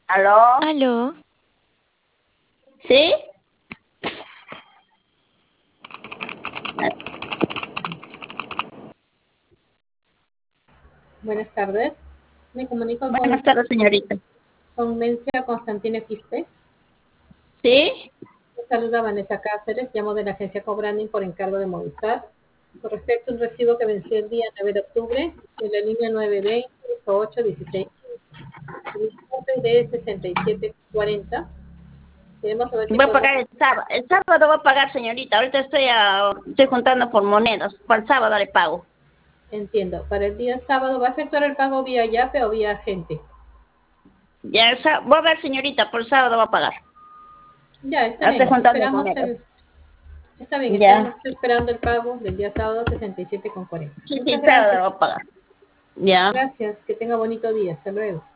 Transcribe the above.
¿Aló? ¿Aló? ¿Sí? Buenas tardes. Me comunico Buenas tardes, señorita. con Mencia Constantina Quispe. ¿Sí? Me saluda Vanessa Cáceres, llamo de la agencia Cobranding por encargo de Movistar. Con respecto a un recibo que venció el día 9 de octubre de la línea 920-816. El importe de 67.40. Queremos saber si Voy a podemos... pagar el sábado. El sábado voy a pagar, señorita. Ahorita estoy juntando por monedas. Para el sábado le pago. Entiendo. Para el día sábado, ¿va a efectuar el pago vía YAPE o vía agente? Ya voy a ver, señorita, por el sábado voy a pagar. Ya, está Estoy bien. juntando Esperamos monedas. Está bien, Ya. estaremos esperando el pago del día sábado 67.40. Sí, Muchas sábado gracias. voy a pagar. Ya. Gracias. Que tenga bonito día. Hasta luego.